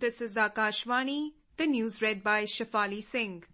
This is Akashvani, the news read by Shafali Singh.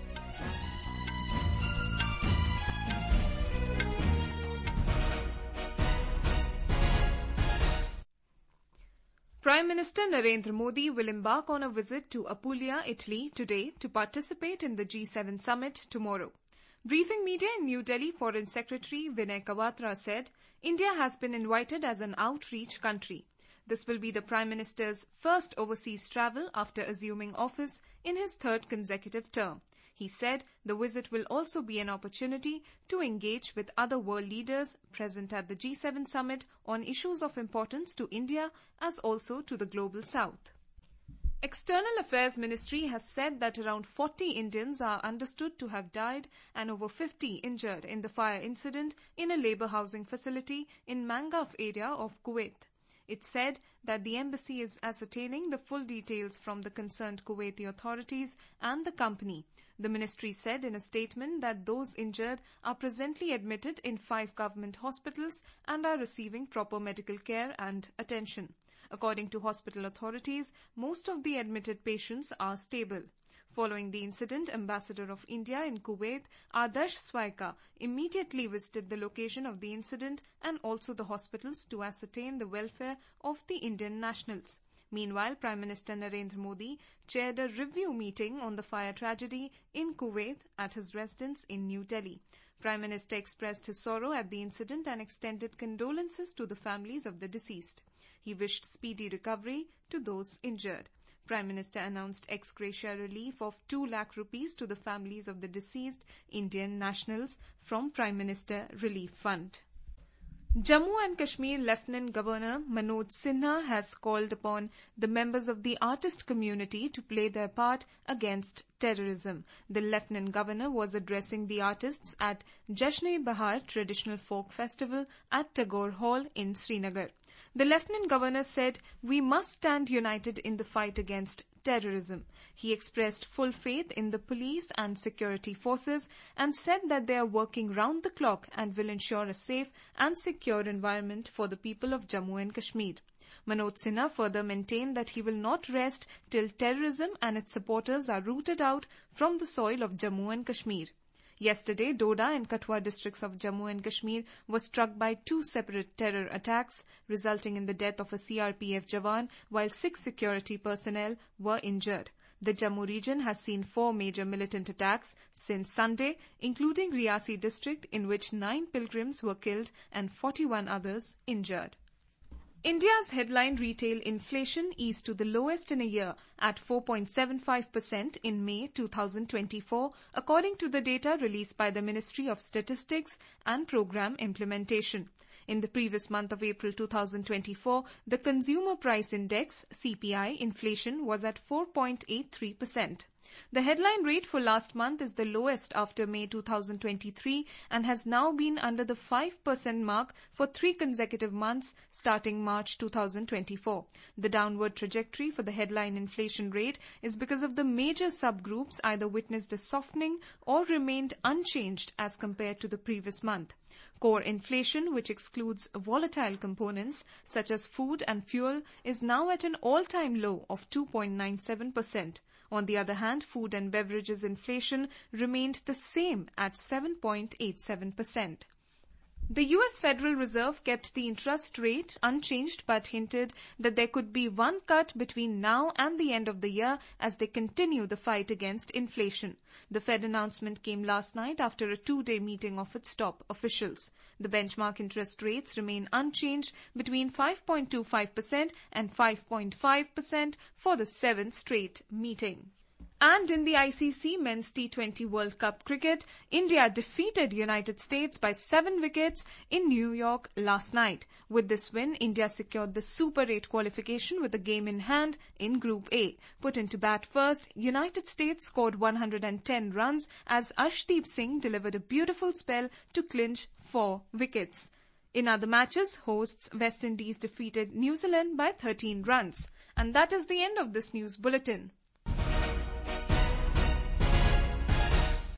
Prime Minister Narendra Modi will embark on a visit to Apulia, Italy today to participate in the G7 summit tomorrow. Briefing media in New Delhi, Foreign Secretary Vinay Kwatra said, India has been invited as an outreach country. This will be the Prime Minister's first overseas travel after assuming office in his third consecutive term. He said the visit will also be an opportunity to engage with other world leaders present at the G7 summit on issues of importance to India as also to the global south. External Affairs Ministry has said that around 40 Indians are understood to have died and over 50 injured in the fire incident in a labour housing facility in Mangaf area of Kuwait. It said that the embassy is ascertaining the full details from the concerned Kuwaiti authorities and the company. The ministry said in a statement that those injured are presently admitted in 5 government hospitals and are receiving proper medical care and attention. According to hospital authorities, most of the admitted patients are stable. Following the incident, Ambassador of India in Kuwait, Adarsh Swaika, immediately visited the location of the incident and also the hospitals to ascertain the welfare of the Indian nationals. Meanwhile, Prime Minister Narendra Modi chaired a review meeting on the fire tragedy in Kuwait at his residence in New Delhi. Prime Minister expressed his sorrow at the incident and extended condolences to the families of the deceased. He wished speedy recovery to those injured. Prime Minister announced ex gratia relief of 2 lakh rupees to the families of the deceased Indian nationals from Prime Minister Relief Fund. Jammu and Kashmir Lieutenant Governor Manoj Sinha has called upon the members of the artist community to play their part against terrorism. The Lieutenant Governor was addressing the artists at Jashn-e-Bahar Traditional Folk Festival at Tagore Hall in Srinagar. The Lieutenant Governor said, "We must stand united in the fight against terrorism." He expressed full faith in the police and security forces and said that they are working round the clock and will ensure a safe and secure environment for the people of Jammu and Kashmir. Manoj Sinha further maintained that he will not rest till terrorism and its supporters are rooted out from the soil of Jammu and Kashmir. Yesterday, Doda and Kathua districts of Jammu and Kashmir were struck by 2 separate terror attacks, resulting in the death of a CRPF Jawan, while 6 security personnel were injured. The Jammu region has seen 4 major militant attacks since Sunday, including Riyasi district, in which 9 pilgrims were killed and 41 others injured. India's headline retail inflation eased to the lowest in a year at 4.75% in May 2024, according to the data released by the Ministry of Statistics and Programme Implementation. In the previous month of April 2024, the Consumer Price Index (CPI) inflation was at 4.83%. The headline rate for last month is the lowest after May 2023 and has now been under the 5% mark for 3 consecutive months starting March 2024. The downward trajectory for the headline inflation rate is because of the major subgroups either witnessed a softening or remained unchanged as compared to the previous month. Core inflation, which excludes volatile components such as food and fuel, is now at an all-time low of 2.97%. On the other hand, food and beverages inflation remained the same at 7.87%. The US Federal Reserve kept the interest rate unchanged but hinted that there could be one cut between now and the end of the year as they continue the fight against inflation. The Fed announcement came last night after a 2-day meeting of its top officials. The benchmark interest rates remain unchanged between 5.25% and 5.5% for the 7th straight meeting. And in the ICC Men's T20 World Cup cricket, India defeated United States by 7 wickets in New York last night. With this win, India secured the Super 8 qualification with a game in hand in Group A. Put into bat first, United States scored 110 runs as Arshdeep Singh delivered a beautiful spell to clinch 4 wickets. In other matches, hosts West Indies defeated New Zealand by 13 runs. And that is the end of this news bulletin.